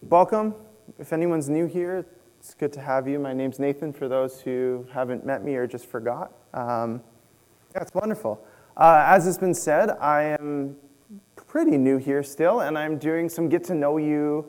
Welcome. If anyone's new here, it's good to have you. My name's Nathan, for those who haven't met me or just forgot. It's wonderful. As has been said, I am pretty new here still, and I'm doing some get-to-know-you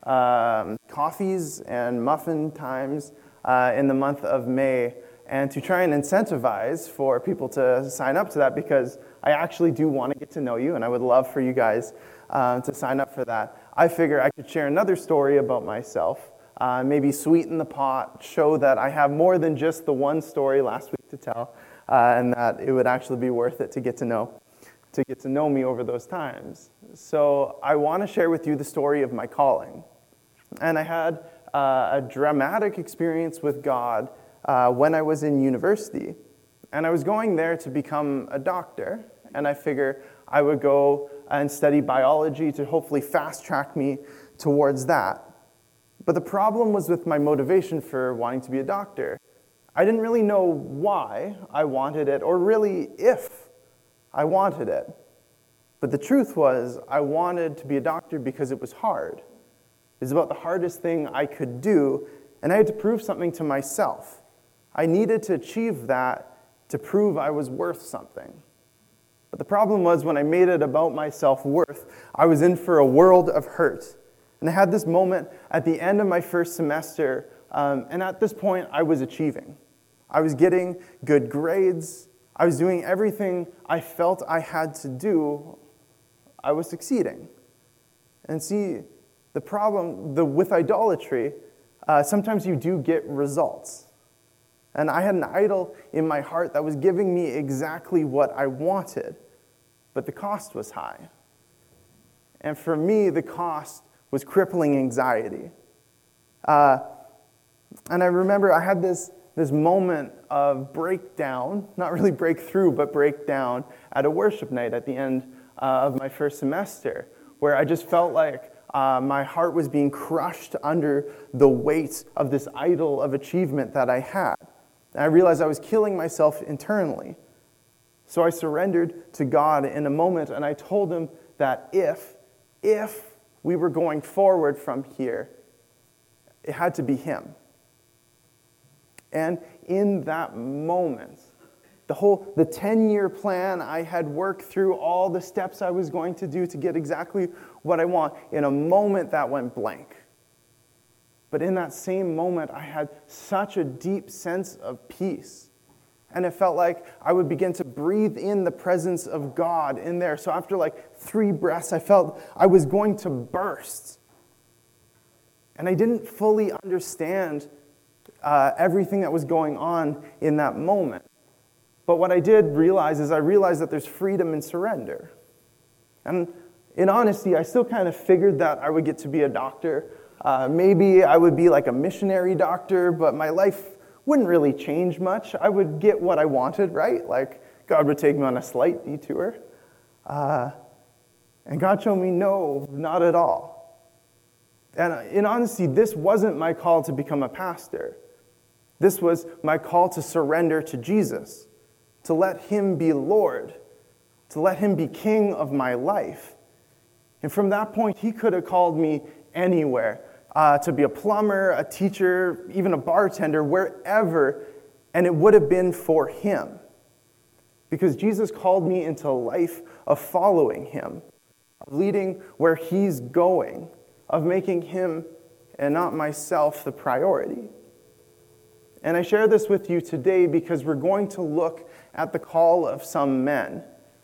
coffees and muffin times in the month of May, and to try and incentivize for people to sign up to that, because I actually do want to get to know you, and I would love for you guys to sign up for that. I figure I could share another story about myself, maybe sweeten the pot, show that I have more than just the one story last week to tell, and that it would actually be worth it to get to know me over those times. So I want to share with you the story of my calling. And I had a dramatic experience with God when I was in university. And I was going there to become a doctor, and I figure I would go and study biology to hopefully fast-track me towards that. But the problem was with my motivation for wanting to be a doctor. I didn't really know why I wanted it, or really if I wanted it. But the truth was, I wanted to be a doctor because it was hard. It was about the hardest thing I could do, and I had to prove something to myself. I needed to achieve that to prove I was worth something. But the problem was, when I made it about my self-worth, I was in for a world of hurt. And I had this moment at the end of my first semester, and at this point, I was achieving. I was getting good grades. I was doing everything I felt I had to do. I was succeeding. And see, the problem with idolatry, sometimes you do get results. And I had an idol in my heart that was giving me exactly what I wanted, but the cost was high. And for me, the cost was crippling anxiety. And I remember I had this moment of breakdown, not really breakthrough, but breakdown at a worship night at the end of my first semester, where I just felt like my heart was being crushed under the weight of this idol of achievement that I had. And I realized I was killing myself internally. So I surrendered to God in a moment, and I told him that if we were going forward from here, it had to be him. And in that moment, the 10-year plan I had worked through, all the steps I was going to do to get exactly what I want, in a moment that went blank. But in that same moment, I had such a deep sense of peace. And it felt like I would begin to breathe in the presence of God in there. So after like 3 breaths, I felt I was going to burst. And I didn't fully understand everything that was going on in that moment. But what I did realize is I realized that there's freedom in surrender. And in honesty, I still kind of figured that I would get to be a doctor. Maybe I would be like a missionary doctor, but my life wouldn't really change much. I would get what I wanted, right? Like, God would take me on a slight detour. And God showed me, no, not at all. And in honesty, this wasn't my call to become a pastor. This was my call to surrender to Jesus, to let him be Lord, to let him be king of my life. And from that point, he could have called me anywhere, to be a plumber, a teacher, even a bartender, wherever, and it would have been for him. Because Jesus called me into a life of following him, of leading where he's going, of making him and not myself the priority. And I share this with you today because we're going to look at the call of some men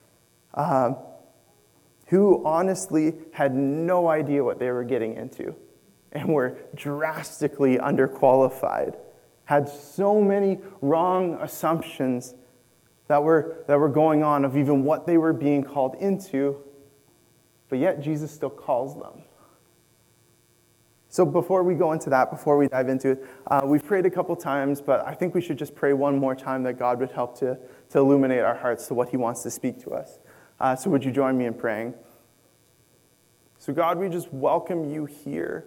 who honestly had no idea what they were getting into and were drastically underqualified, had so many wrong assumptions that were going on of even what they were being called into, but yet Jesus still calls them. So before we go into that, before we dive into it, we've prayed a couple times, but I think we should just pray one more time that God would help to illuminate our hearts to what he wants to speak to us. So would you join me in praying? So God, we just welcome you here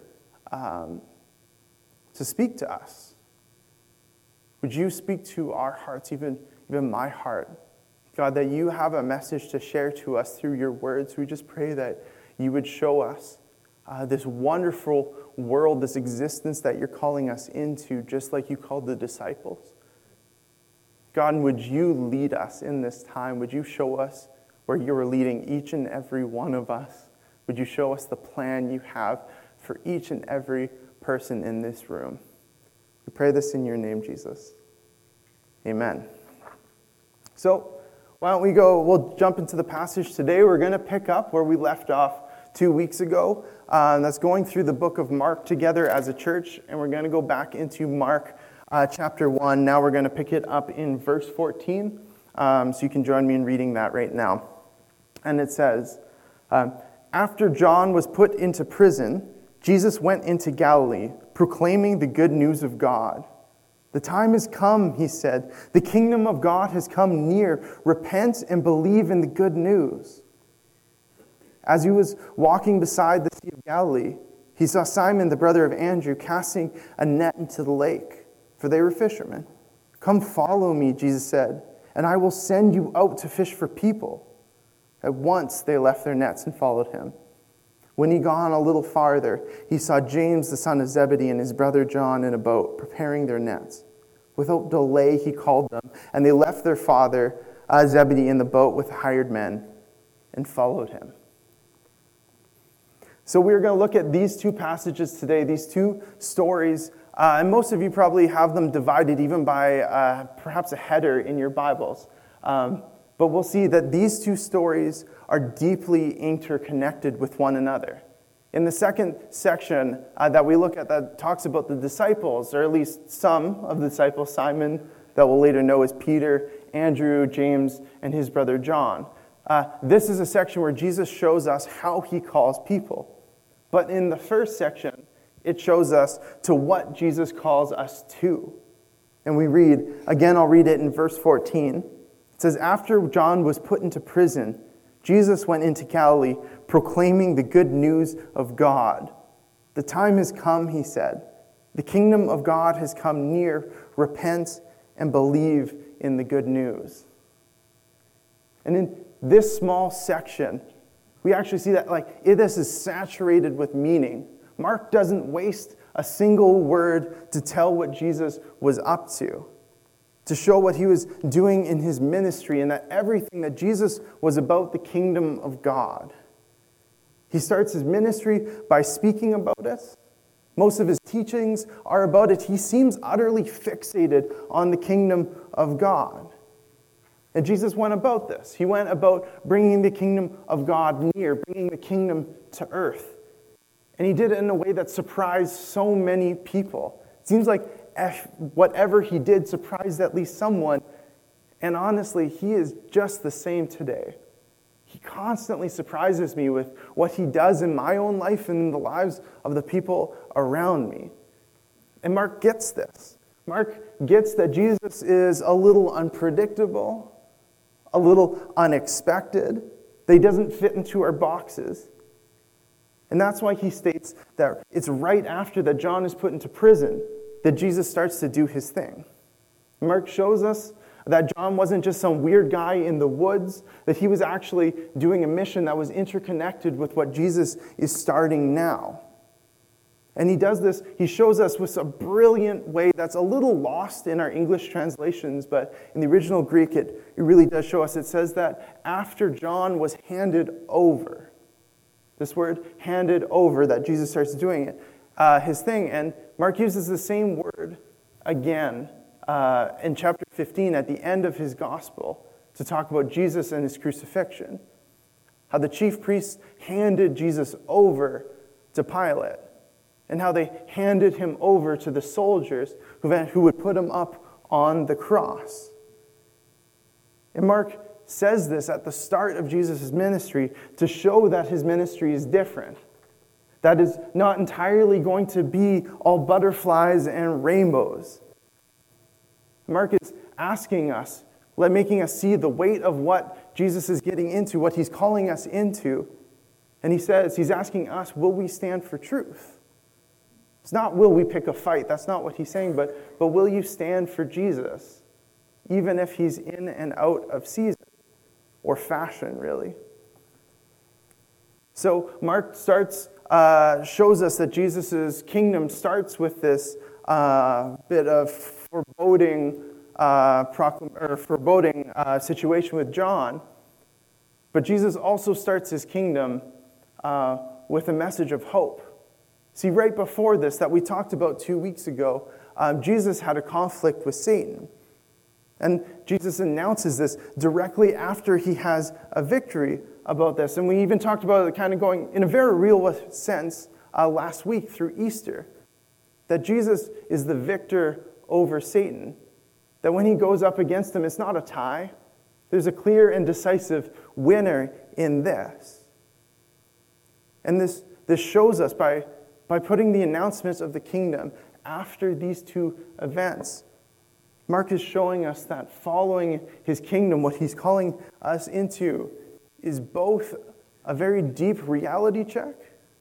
to speak to us. Would you speak to our hearts, even my heart? God, that you have a message to share to us through your words. We just pray that you would show us this wonderful world, this existence that you're calling us into, just like you called the disciples. God, would you lead us in this time? Would you show us where you are leading each and every one of us? Would you show us the plan you have for each and every person in this room? We pray this in your name, Jesus. Amen. So, why don't we'll jump into the passage today. We're going to pick up where we left off 2 weeks ago. That's going through the book of Mark together as a church, and we're going to go back into Mark chapter 1. Now we're going to pick it up in verse 14, so you can join me in reading that right now. And it says, after John was put into prison, Jesus went into Galilee, proclaiming the good news of God. The time has come, he said. The kingdom of God has come near. Repent and believe in the good news. As he was walking beside the Sea of Galilee, he saw Simon, the brother of Andrew, casting a net into the lake, for they were fishermen. Come follow me, Jesus said, and I will send you out to fish for people. At once they left their nets and followed him. When he gone a little farther, he saw James, the son of Zebedee, and his brother John in a boat, preparing their nets. Without delay, he called them, and they left their father Zebedee in the boat with the hired men and followed him. So we're going to look at these two passages today, these two stories, and most of you probably have them divided even by perhaps a header in your Bibles. But we'll see that these two stories are deeply interconnected with one another. In the second section that we look at that talks about the disciples, or at least some of the disciples, Simon, that we'll later know as Peter, Andrew, James, and his brother John. This is a section where Jesus shows us how he calls people. But in the first section, it shows us to what Jesus calls us to. And we read, again, I'll read it in verse 14. It says, after John was put into prison, Jesus went into Galilee, proclaiming the good news of God. The time has come, he said. The kingdom of God has come near. Repent and believe in the good news. And in this small section, we actually see that this is saturated with meaning. Mark doesn't waste a single word to tell what Jesus was up to show what he was doing in his ministry, and that everything that Jesus was about the kingdom of God. He starts his ministry by speaking about it. Most of his teachings are about it. He seems utterly fixated on the kingdom of God. And Jesus went about this. He went about bringing the kingdom of God near, bringing the kingdom to earth. And he did it in a way that surprised so many people. It seems like whatever he did surprised at least someone. And honestly, he is just the same today. He constantly surprises me with what he does in my own life and in the lives of the people around me. And Mark gets this. Mark gets that Jesus is a little unpredictable, a little unexpected, that he doesn't fit into our boxes. And that's why he states that it's right after that John is put into prison that Jesus starts to do his thing. Mark shows us that John wasn't just some weird guy in the woods, that he was actually doing a mission that was interconnected with what Jesus is starting now. And he does this, he shows us with a brilliant way that's a little lost in our English translations, but in the original Greek it really does show us. It says that after John was handed over, this word handed over, that Jesus starts doing it, his thing. And Mark uses the same word again in chapter 15 at the end of his gospel to talk about Jesus and his crucifixion. How the chief priests handed Jesus over to Pilate, and how they handed him over to the soldiers who would put him up on the cross. And Mark says this at the start of Jesus' ministry to show that his ministry is different. That is not entirely going to be all butterflies and rainbows. Mark is asking us, making us see the weight of what Jesus is getting into, what he's calling us into. And he's asking us, will we stand for truth? It's not will we pick a fight, that's not what he's saying, but will you stand for Jesus, even if he's in and out of season, or fashion, really. So Mark starts shows us that Jesus' kingdom starts with this bit of foreboding situation with John. But Jesus also starts his kingdom with a message of hope. See, right before this that we talked about 2 weeks ago, Jesus had a conflict with Satan. And Jesus announces this directly after he has a victory about this. And we even talked about it kind of going in a very real sense last week through Easter. That Jesus is the victor over Satan. That when he goes up against him, it's not a tie. There's a clear and decisive winner in this. And this shows us by putting the announcements of the kingdom after these two events. Mark is showing us that following his kingdom, what he's calling us into, is both a very deep reality check,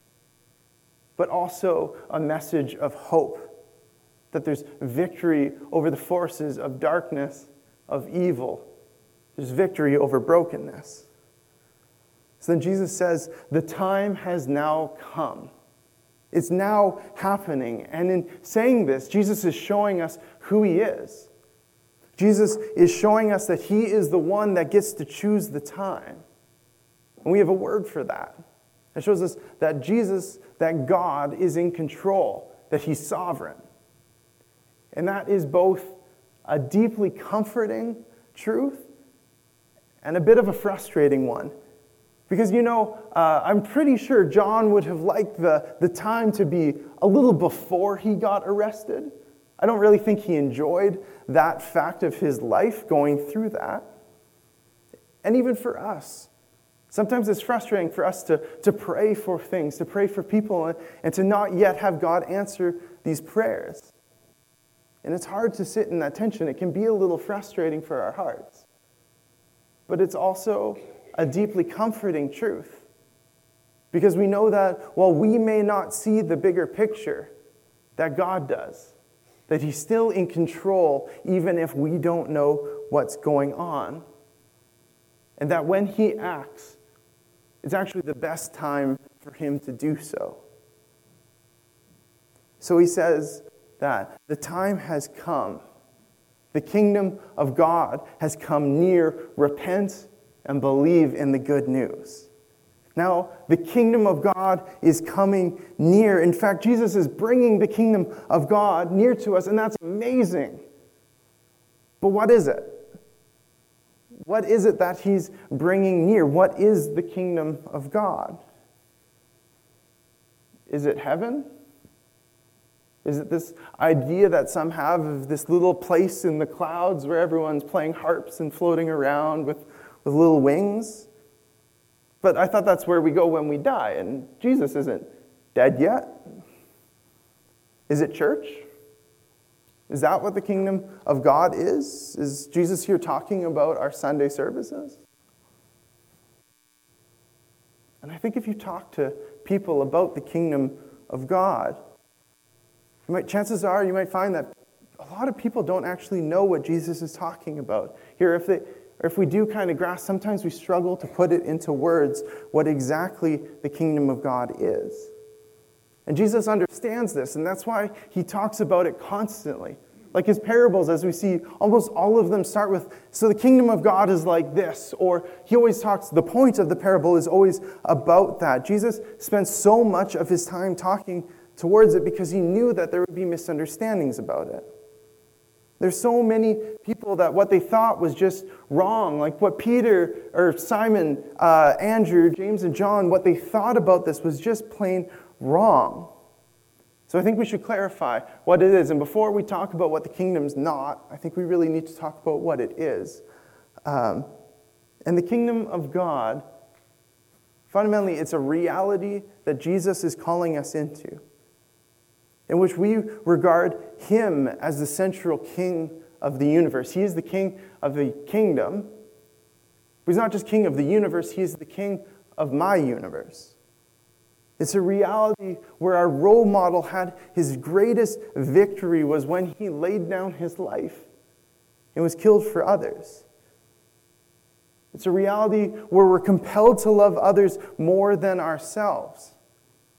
but also a message of hope, that there's victory over the forces of darkness, of evil. There's victory over brokenness. So then Jesus says, the time has now come. It's now happening. And in saying this, Jesus is showing us who he is. Jesus is showing us that he is the one that gets to choose the time. And we have a word for that. It shows us that that God is in control, that he's sovereign. And that is both a deeply comforting truth and a bit of a frustrating one. Because, I'm pretty sure John would have liked the time to be a little before he got arrested. I don't really think he enjoyed that fact of his life going through that. And even for us, sometimes it's frustrating for us to pray for things, to pray for people, and to not yet have God answer these prayers. And it's hard to sit in that tension. It can be a little frustrating for our hearts. But it's also a deeply comforting truth. Because we know that while we may not see the bigger picture, that God does. That he's still in control even if we don't know what's going on. And that when he acts, it's actually the best time for him to do so. So he says that the time has come. The kingdom of God has come near. Repent and believe in the good news. Now, the kingdom of God is coming near. In fact, Jesus is bringing the kingdom of God near to us, and that's amazing. But what is it? What is it that he's bringing near? What is the kingdom of God? Is it heaven? Is it this idea that some have of this little place in the clouds where everyone's playing harps and floating around with little wings? But I thought that's where we go when we die, and Jesus isn't dead yet. Is it church? Is that what the kingdom of God is? Is Jesus here talking about our Sunday services? And I think if you talk to people about the kingdom of God, chances are you might find that a lot of people don't actually know what Jesus is talking about. Here, if we do kind of grasp, sometimes we struggle to put it into words what exactly the kingdom of God is. And Jesus understands this, and that's why he talks about it constantly. Like his parables, as we see, almost all of them start with, so the kingdom of God is like this, or he always talks, the point of the parable is always about that. Jesus spends so much of his time talking towards it because he knew that there would be misunderstandings about it. There's so many people that what they thought was just wrong, like what Peter or Simon, Andrew, James, and John, what they thought about this was just plain wrong. So I think we should clarify what it is. And before we talk about what the kingdom's not, I think we really need to talk about what it is. And the kingdom of God, fundamentally, it's a reality that Jesus is calling us into, in which we regard him as the central king of the universe. He is the king of the kingdom. But he's not just king of the universe, he is the king of my universe. It's a reality where our role model had his greatest victory was when he laid down his life and was killed for others. It's a reality where we're compelled to love others more than ourselves.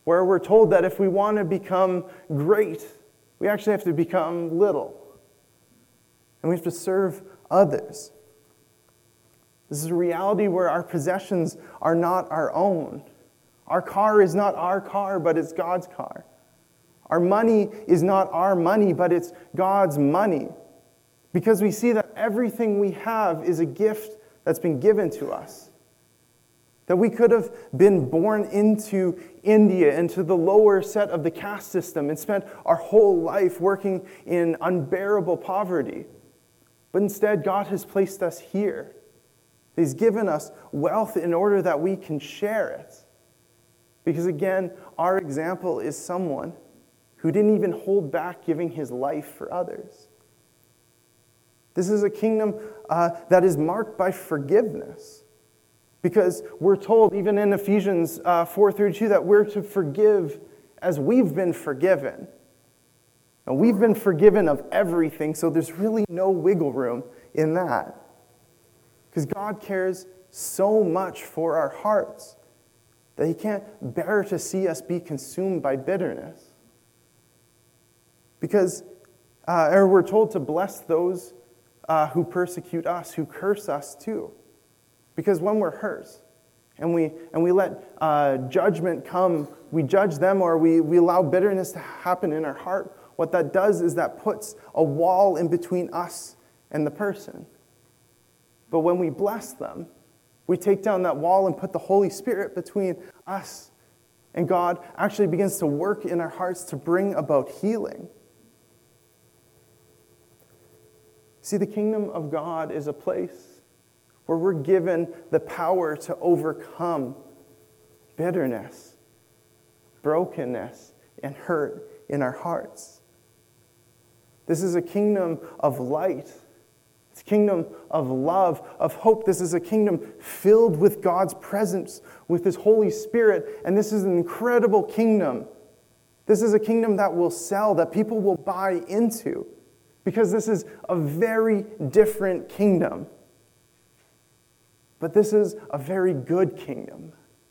where we're told that if we want to become great, we actually have to become little. And we have to serve others. This is a reality where our possessions are not our own. Our car is not our car, but it's God's car. Our money is not our money, but it's God's money. Because we see that everything we have is a gift that's been given to us. That we could have been born into India, into the lower set of the caste system, and spent our whole life working in unbearable poverty. But instead, God has placed us here. He's given us wealth in order that we can share it. Because again, our example is someone who didn't even hold back giving his life for others. This is a kingdom that is marked by forgiveness. Because we're told, even in Ephesians 4:32, that we're to forgive as we've been forgiven. And we've been forgiven of everything, so there's really no wiggle room in that. Because God cares so much for our hearts that He can't bear to see us be consumed by bitterness. Because we're told to bless those who persecute us, who curse us too. Because when we're hurt and we let judgment come, we judge them or we allow bitterness to happen in our heart, what that does is that puts a wall in between us and the person. But when we bless them, we take down that wall and put the Holy Spirit between us. And God actually begins to work in our hearts to bring about healing. See, the kingdom of God is a place where we're given the power to overcome bitterness, brokenness, and hurt in our hearts. This is a kingdom of light. It's a kingdom of love, of hope. This is a kingdom filled with God's presence, with His Holy Spirit. And this is an incredible kingdom. This is a kingdom that will sell, that people will buy into. Because this is a very different kingdom. But this is a very good kingdom.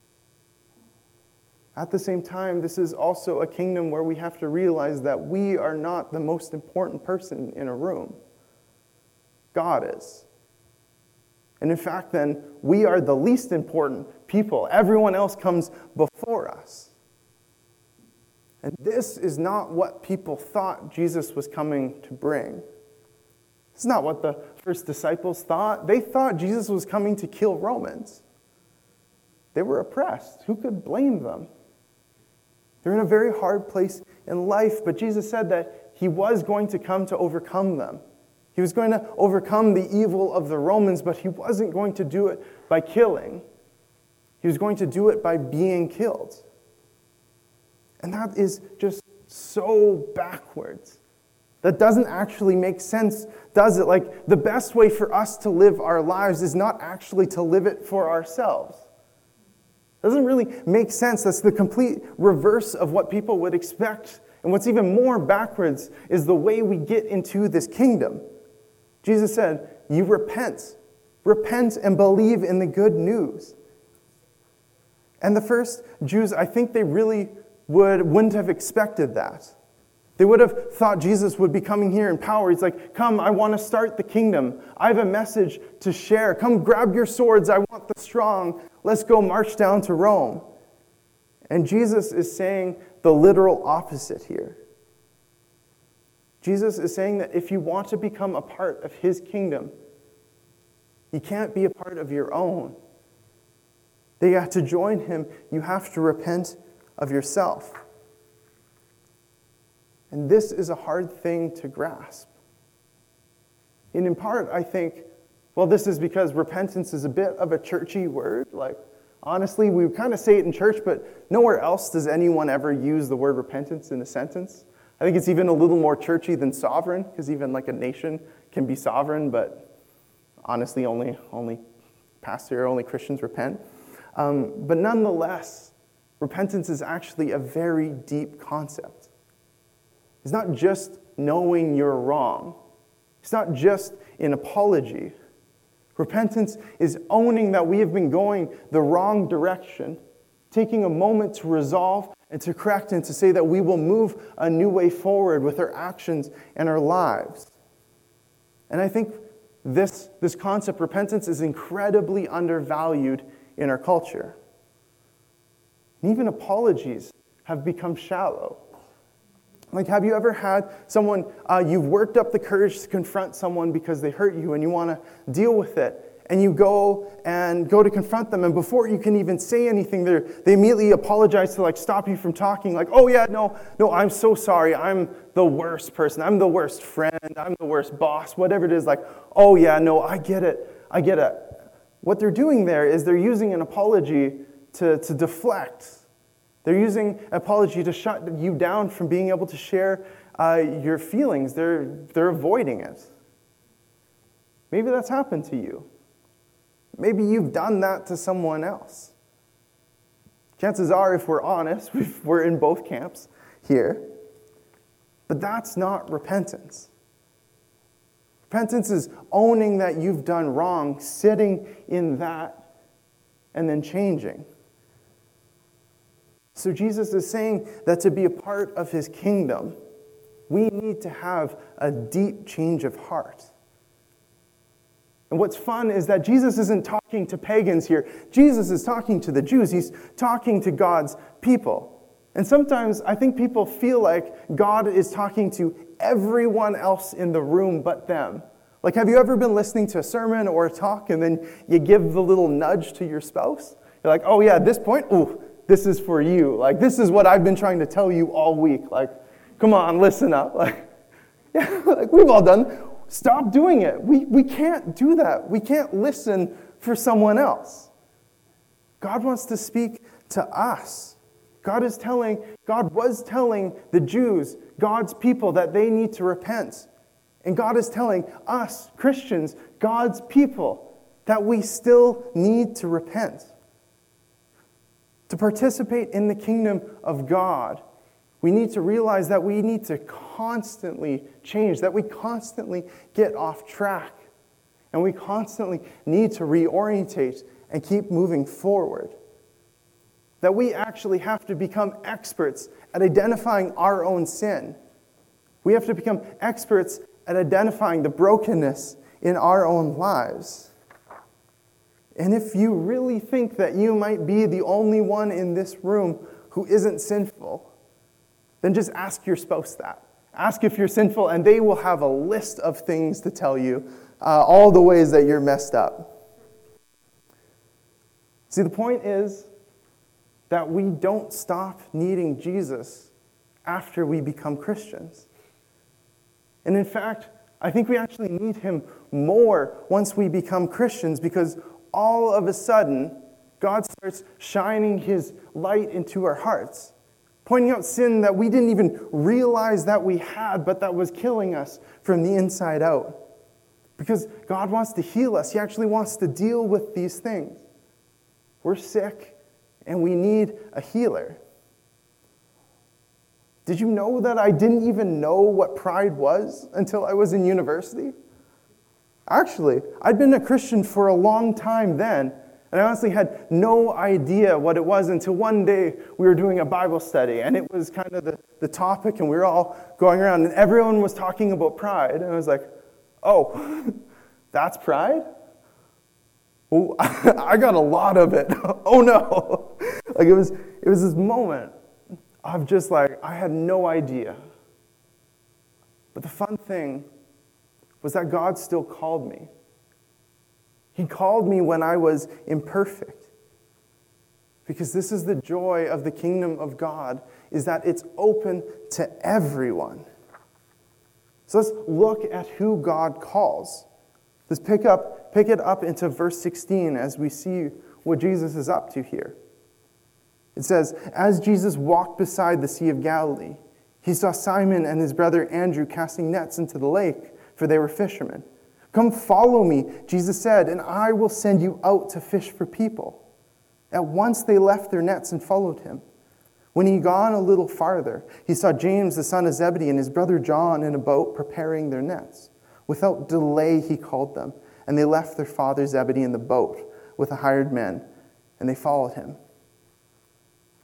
At the same time, this is also a kingdom where we have to realize that we are not the most important person in a room. God is. And in fact, then, we are the least important people. Everyone else comes before us. And this is not what people thought Jesus was coming to bring. It's not what the first disciples thought. They thought Jesus was coming to kill Romans. They were oppressed. Who could blame them? They're in a very hard place in life, but Jesus said that He was going to come to overcome them. He was going to overcome the evil of the Romans, but He wasn't going to do it by killing. He was going to do it by being killed. And that is just so backwards. That doesn't actually make sense, does it? Like, the best way for us to live our lives is not actually to live it for ourselves. It doesn't really make sense. That's the complete reverse of what people would expect. And what's even more backwards is the way we get into this kingdom. Jesus said, you repent. Repent and believe in the good news. And the first Jews, I think they really wouldn't have expected that. They would have thought Jesus would be coming here in power. He's like, come, I want to start the kingdom. I have a message to share. Come grab your swords. I want the strong. Let's go march down to Rome. And Jesus is saying the literal opposite here. Jesus is saying that if you want to become a part of His kingdom, you can't be a part of your own. That you have to join Him. You have to repent of yourself. And this is a hard thing to grasp. And in part, I think, well, this is because repentance is a bit of a churchy word. Like, honestly, we kind of say it in church, but nowhere else does anyone ever use the word repentance in a sentence. I think it's even a little more churchy than sovereign, because even like a nation can be sovereign, but honestly, only pastor, only Christians repent. But nonetheless, repentance is actually a very deep concept. It's not just knowing you're wrong. It's not just an apology. Repentance is owning that we have been going the wrong direction, taking a moment to resolve and to correct and to say that we will move a new way forward with our actions and our lives. And I think this concept, repentance, is incredibly undervalued in our culture. And even apologies have become shallow. Like, have you ever had someone, you've worked up the courage to confront someone because they hurt you and you want to deal with it, and you go to confront them, and before you can even say anything, they immediately apologize to stop you from talking, like, oh yeah, no, I'm so sorry, I'm the worst person, I'm the worst friend, I'm the worst boss, whatever it is, like, oh yeah, no, I get it. What they're doing there is they're using an apology to deflect. They're using an apology to shut you down from being able to share your feelings. They're avoiding it. Maybe that's happened to you. Maybe you've done that to someone else. Chances are, if we're honest, we're in both camps here. But that's not repentance. Repentance is owning that you've done wrong, sitting in that, and then changing. So Jesus is saying that to be a part of his kingdom, we need to have a deep change of heart. And what's fun is that Jesus isn't talking to pagans here. Jesus is talking to the Jews. He's talking to God's people. And sometimes I think people feel like God is talking to everyone else in the room but them. Like, have you ever been listening to a sermon or a talk and then you give the little nudge to your spouse? You're like, oh yeah, at this point, ooh, this is for you. Like, this is what I've been trying to tell you all week. Like, come on, listen up. Like, yeah, like we've all done. Stop doing it. We can't do that. We can't listen for someone else. God wants to speak to us. God was telling the Jews, God's people, that they need to repent. And God is telling us, Christians, God's people, that we still need to repent. To participate in the kingdom of God, we need to realize that we need to constantly change, that we constantly get off track, and we constantly need to reorientate and keep moving forward. That we actually have to become experts at identifying our own sin. We have to become experts at identifying the brokenness in our own lives. And if you really think that you might be the only one in this room who isn't sinful, then just ask your spouse that. Ask if you're sinful, and they will have a list of things to tell you, all the ways that you're messed up. See, the point is that we don't stop needing Jesus after we become Christians. And in fact, I think we actually need him more once we become Christians, because all of a sudden, God starts shining his light into our hearts, pointing out sin that we didn't even realize that we had, but that was killing us from the inside out. Because God wants to heal us. He actually wants to deal with these things. We're sick, and we need a healer. Did you know that I didn't even know what pride was until I was in university? Actually, I'd been a Christian for a long time then, and I honestly had no idea what it was until one day we were doing a Bible study, and it was kind of the topic, and we were all going around, and everyone was talking about pride, and I was like, oh, that's pride? Oh, I got a lot of it. Oh no. Like it was this moment of just like, I had no idea. But the fun thing was that God still called me. He called me when I was imperfect. Because this is the joy of the kingdom of God, is that it's open to everyone. So let's look at who God calls. Let's pick it up into verse 16 as we see what Jesus is up to here. It says, as Jesus walked beside the Sea of Galilee, he saw Simon and his brother Andrew casting nets into the lake, for they were fishermen. Come follow me, Jesus said, and I will send you out to fish for people. At once they left their nets and followed him. When he had gone a little farther, he saw James the son of Zebedee and his brother John in a boat preparing their nets. Without delay he called them, and they left their father Zebedee in the boat with the hired men, and they followed him.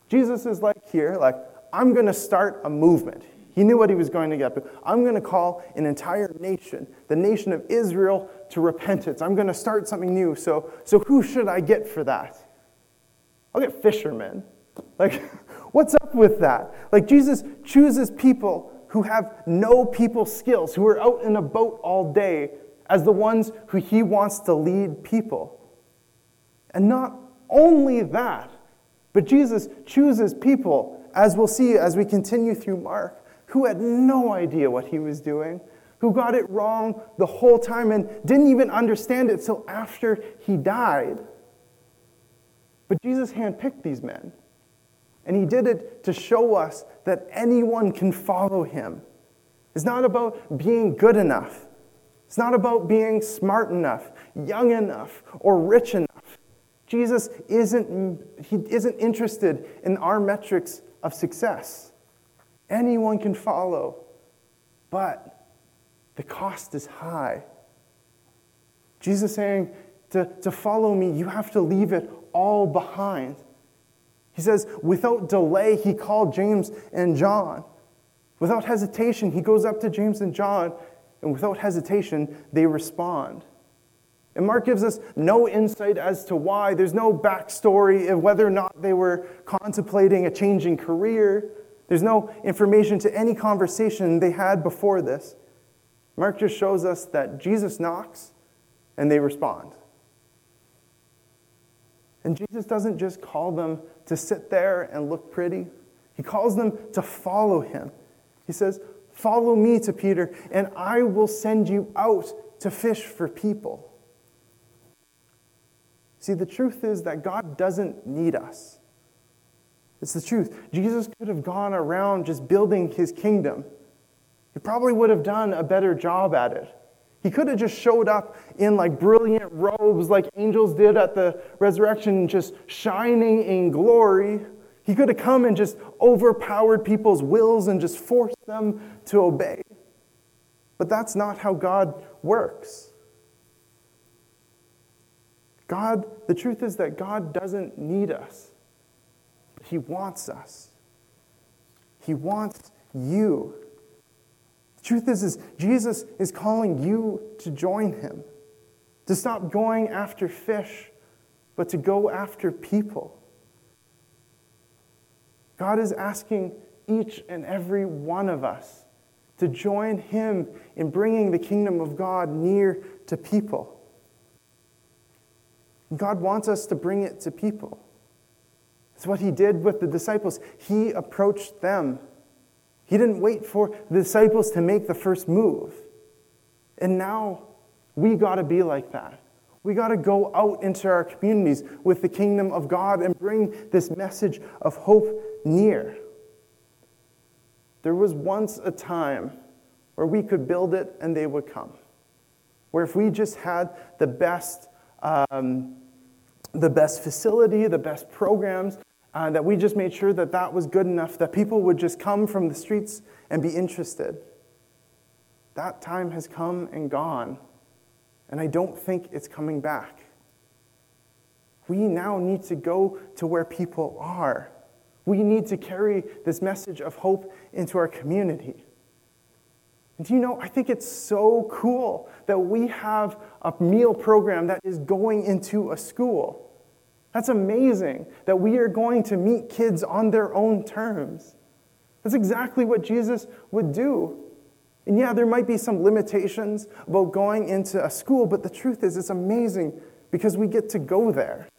Jesus is like here, like, I'm going to start a movement. He knew what he was going to get. I'm going to call an entire nation, the nation of Israel, to repentance. I'm going to start something new. So who should I get for that? I'll get fishermen. Like, what's up with that? Like, Jesus chooses people who have no people skills, who are out in a boat all day, as the ones who he wants to lead people. And not only that, but Jesus chooses people, as we'll see as we continue through Mark, who had no idea what he was doing, who got it wrong the whole time and didn't even understand it till after he died. But Jesus handpicked these men, and he did it to show us that anyone can follow him. It's not about being good enough. It's not about being smart enough, young enough, or rich enough. Jesus isn't interested in our metrics of success. Anyone can follow, but the cost is high. Jesus is saying, to follow me, you have to leave it all behind. He says, without delay, he called James and John. Without hesitation, he goes up to James and John, and without hesitation, they respond. And Mark gives us no insight as to why. There's no backstory of whether or not they were contemplating a changing career. There's no information to any conversation they had before this. Mark just shows us that Jesus knocks and they respond. And Jesus doesn't just call them to sit there and look pretty. He calls them to follow him. He says, follow me, to Peter, and I will send you out to fish for people. See, the truth is that God doesn't need us. It's the truth. Jesus could have gone around just building his kingdom. He probably would have done a better job at it. He could have just showed up in like brilliant robes like angels did at the resurrection, just shining in glory. He could have come and just overpowered people's wills and just forced them to obey. But that's not how God works. The truth is that God doesn't need us. He wants us. He wants you. The truth is Jesus is calling you to join him, to stop going after fish, but to go after people. God is asking each and every one of us to join him in bringing the kingdom of God near to people. God wants us to bring it to people. It's what he did with the disciples. He approached them. He didn't wait for the disciples to make the first move. And now we got to be like that. We got to go out into our communities with the kingdom of God and bring this message of hope near. There was once a time where we could build it and they would come. Where if we just had the best facility, the best programs, that we just made sure that that was good enough, that people would just come from the streets and be interested. That time has come and gone, and I don't think it's coming back. We now need to go to where people are. We need to carry this message of hope into our community. And do you know, I think it's so cool that we have a meal program that is going into a school. That's amazing that we are going to meet kids on their own terms. That's exactly what Jesus would do. And yeah, there might be some limitations about going into a school, but the truth is it's amazing because we get to go there.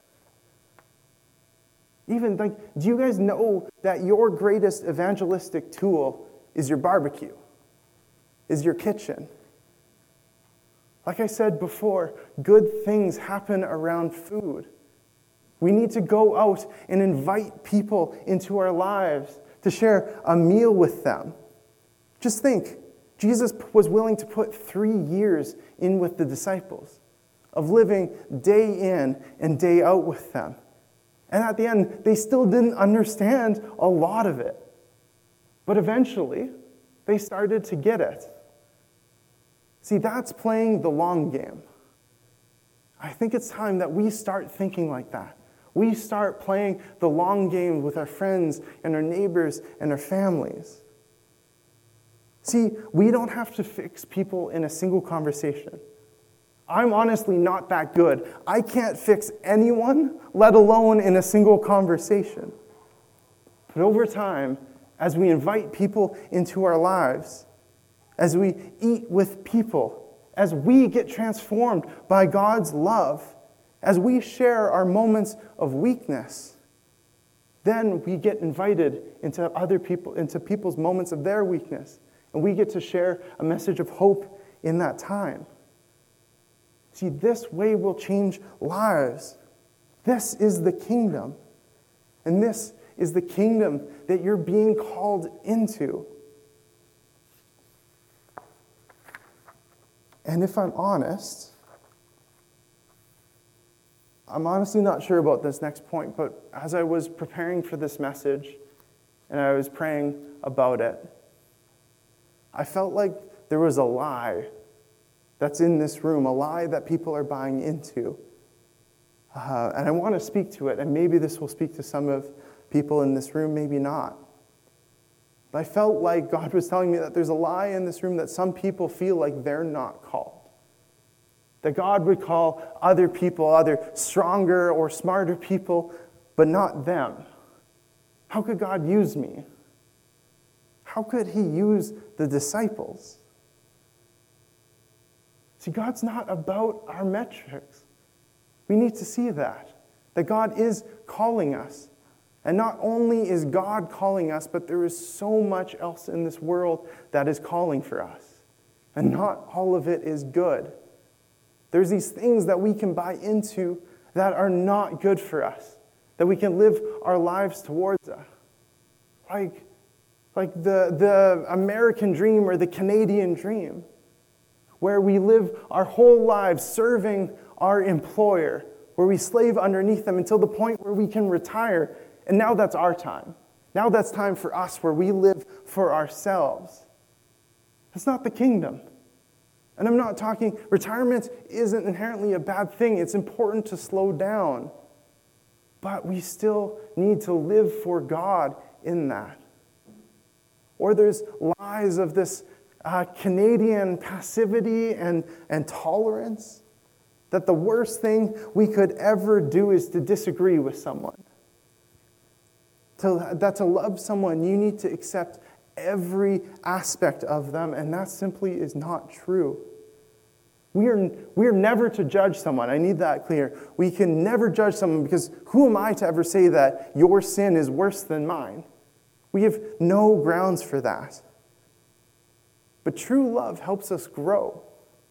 Even do you guys know that your greatest evangelistic tool is your barbecue? Is your kitchen? Like I said before, good things happen around food. We need to go out and invite people into our lives to share a meal with them. Just think, Jesus was willing to put 3 years in with the disciples, of living day in and day out with them. And at the end, they still didn't understand a lot of it. But eventually, they started to get it. See, that's playing the long game. I think it's time that we start thinking like that. we start playing the long game with our friends and our neighbors and our families. See, we don't have to fix people in a single conversation. I'm honestly not that good. I can't fix anyone, let alone in a single conversation. But over time, as we invite people into our lives, as we eat with people, as we get transformed by God's love, as we share our moments of weakness, then we get invited into people's moments of their weakness, and we get to share a message of hope in that time. See, this way will change lives. This is the kingdom, and this is the kingdom that you're being called into. And if I'm honest, I'm honestly not sure about this next point, but as I was preparing for this message and I was praying about it, I felt like there was a lie that's in this room, a lie that people are buying into. And I want to speak to it, and maybe this will speak to some of people in this room, maybe not. But I felt like God was telling me that there's a lie in this room that some people feel like they're not called. That God would call other people, other stronger or smarter people, but not them. How could God use me? How could he use the disciples? See, God's not about our metrics. We need to see that God is calling us. And not only is God calling us, but there is so much else in this world that is calling for us. And not all of it is good. There's these things that we can buy into that are not good for us, that we can live our lives towards. Like the American dream or the Canadian dream, where we live our whole lives serving our employer, where we slave underneath them until the point where we can retire. And now that's our time. Now that's time for us where we live for ourselves. That's not the kingdom. And I'm not talking, retirement isn't inherently a bad thing. It's important to slow down. But we still need to live for God in that. Or there's lies of this Canadian passivity and tolerance, that the worst thing we could ever do is to disagree with someone. That to love someone, you need to accept every aspect of them, and that simply is not true. We are never to judge someone. I need that clear. We can never judge someone, because who am I to ever say that your sin is worse than mine? We have no grounds for that. But true love helps us grow.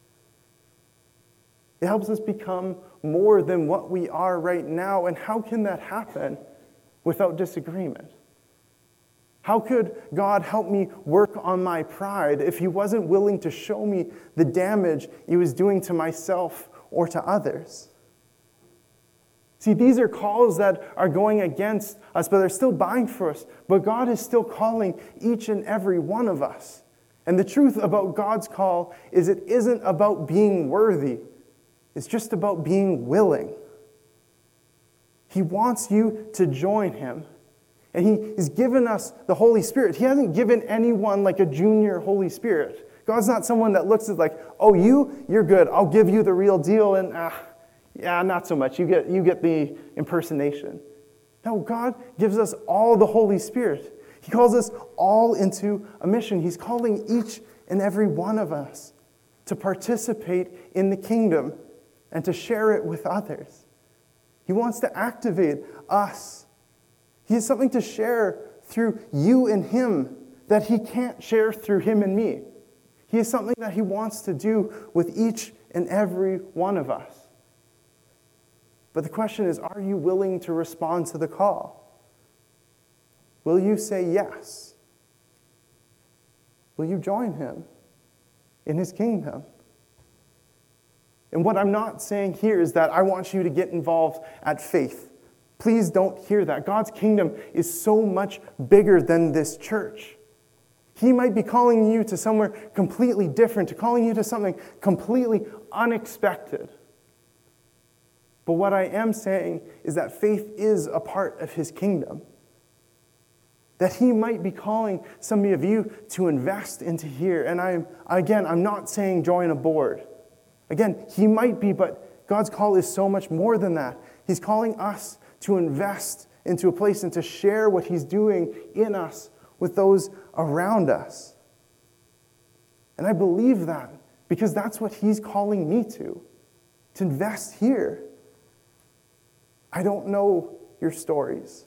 It helps us become more than what we are right now. And how can that happen without disagreement? How could God help me work on my pride if he wasn't willing to show me the damage he was doing to myself or to others? See, these are calls that are going against us, but they're still buying for us. But God is still calling each and every one of us. And the truth about God's call is it isn't about being worthy. It's just about being willing. He wants you to join him. And he has given us the Holy Spirit. He hasn't given anyone like a junior Holy Spirit. God's not someone that looks at like, oh, you're good. I'll give you the real deal. And yeah, not so much. You get the impersonation. No, God gives us all the Holy Spirit. He calls us all into a mission. He's calling each and every one of us to participate in the kingdom and to share it with others. He wants to activate us. He has something to share through you and him that he can't share through him and me. He has something that he wants to do with each and every one of us. But the question is, are you willing to respond to the call? Will you say yes? Will you join him in his kingdom? And what I'm not saying here is that I want you to get involved at faith. Please don't hear that. God's kingdom is so much bigger than this church. He might be calling you to somewhere completely different, calling you to something completely unexpected. But what I am saying is that faith is a part of his kingdom. That he might be calling some of you to invest into here. And I'm not saying join a board. Again, he might be, but God's call is so much more than that. He's calling us to invest into a place and to share what he's doing in us with those around us. And I believe that because that's what he's calling me to invest here. I don't know your stories.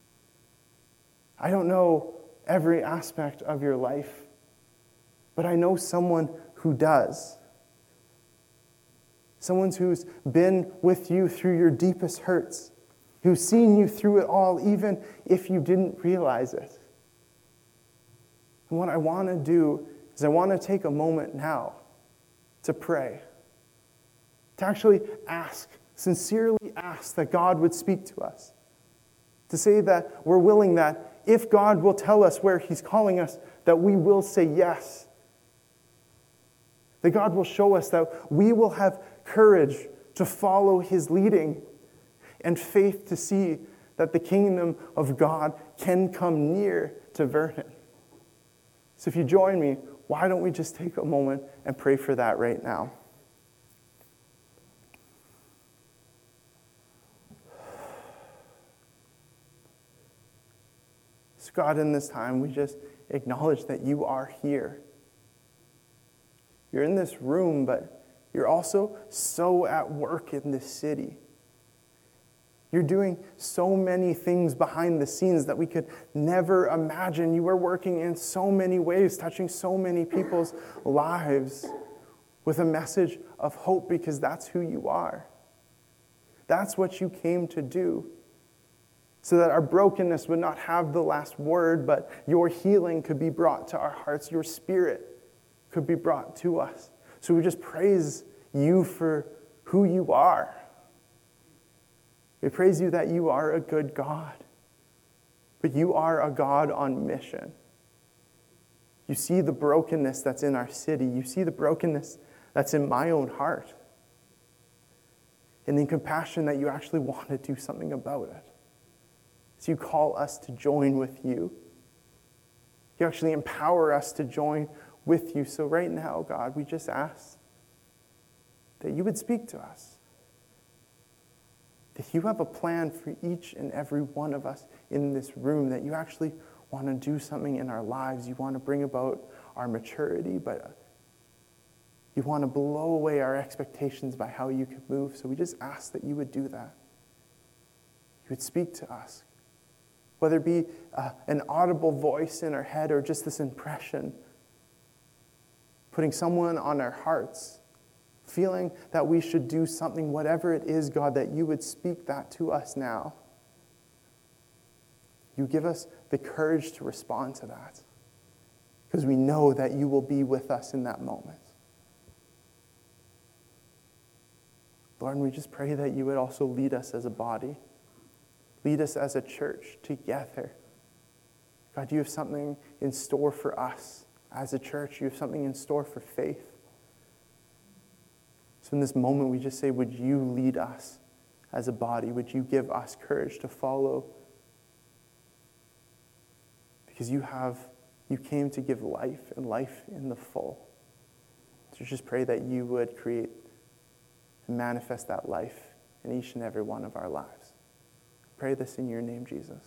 I don't know every aspect of your life, but I know someone who does. Someone who's been with you through your deepest hurts, who's seen you through it all, even if you didn't realize it. And what I want to do is I want to take a moment now to pray, to actually ask, sincerely ask that God would speak to us, to say that we're willing that if God will tell us where he's calling us, that we will say yes. That God will show us that we will have courage to follow his leading and faith to see that the kingdom of God can come near to Vernon. So if you join me, why don't we just take a moment and pray for that right now? So God, in this time, we just acknowledge that you are here. You're in this room, but you're also so at work in this city. You're doing so many things behind the scenes that we could never imagine. You are working in so many ways, touching so many people's lives with a message of hope because that's who you are. That's what you came to do. So that our brokenness would not have the last word, but your healing could be brought to our hearts. Your spirit could be brought to us. So we just praise you for who you are. We praise you that you are a good God, but you are a God on mission. You see the brokenness that's in our city. You see the brokenness that's in my own heart. And in compassion that you actually want to do something about it. So you call us to join with you. You actually empower us to join with you. So right now, God, we just ask that you would speak to us. That you have a plan for each and every one of us in this room, that you actually want to do something in our lives. You want to bring about our maturity, but you want to blow away our expectations by how you could move. So we just ask that you would do that. You would speak to us. Whether it be an audible voice in our head or just this impression, putting someone on our hearts, feeling that we should do something, whatever it is, God, that you would speak that to us now. You give us the courage to respond to that because we know that you will be with us in that moment. Lord, and we just pray that you would also lead us as a body. Lead us as a church together. God, you have something in store for us as a church. You have something in store for Faith. So in this moment, we just say, would you lead us as a body? Would you give us courage to follow? Because you came to give life and life in the full. So just pray that you would create and manifest that life in each and every one of our lives. Pray this in your name, Jesus.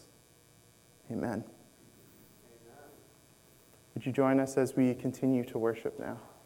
Amen. Would you join us as we continue to worship now?